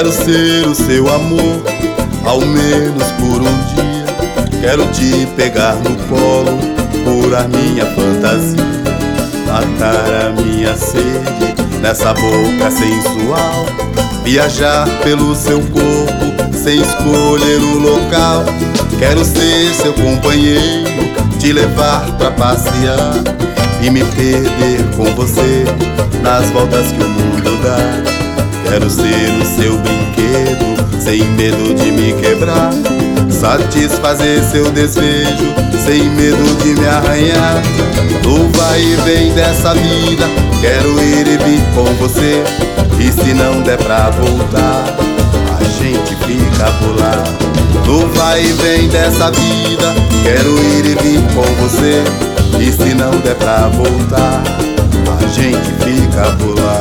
Quero ser o seu amor, ao menos por um dia. Quero te pegar no colo, curar minha fantasia, matar a minha sede nessa boca sensual, viajar pelo seu corpo sem escolher o local. Quero ser seu companheiro, te levar pra passear e me perder com você nas voltas que o mundo dá. Quero ser o seu brinquedo, sem medo de me quebrar, satisfazer seu desejo, sem medo de me arranhar. No vai e vem dessa vida, quero ir e vir com você, e se não der pra voltar, a gente fica por lá. No vai e vem dessa vida, quero ir e vir com você, e se não der pra voltar, a gente fica por lá.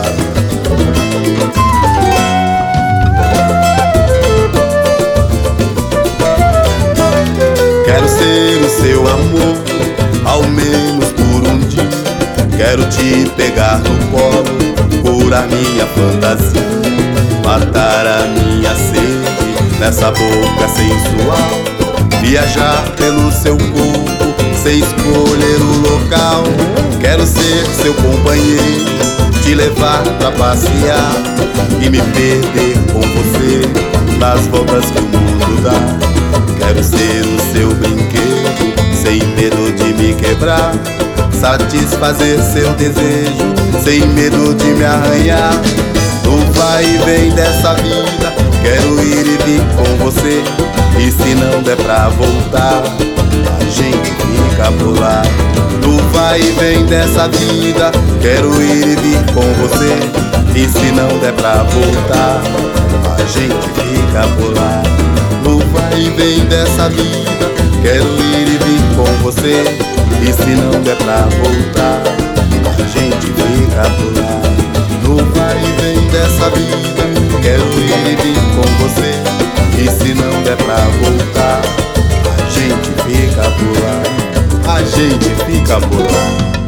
Quero ser o seu amor, ao menos por um dia. Quero te pegar no colo, curar minha fantasia, matar a minha sede nessa boca sensual, viajar pelo seu corpo sem escolher o local. Quero ser seu companheiro, te levar pra passear e me perder com você nas voltas que o mundo dá. Quero ser o seu brinquedo, sem medo de me quebrar, satisfazer seu desejo, sem medo de me arranhar. No vai e vem dessa vida, quero ir e vir com você, e se não der pra voltar, a gente fica por lá. No vai e vem dessa vida, quero ir e vir com você, e se não der pra voltar, a gente fica por lá. No vai e vem dessa vida, quero ir e vir com você, e se não der pra voltar, a gente fica por lá. No vai e vem dessa vida, quero ir e vir com você, e se não der pra voltar, a gente fica por lá. A gente fica por lá.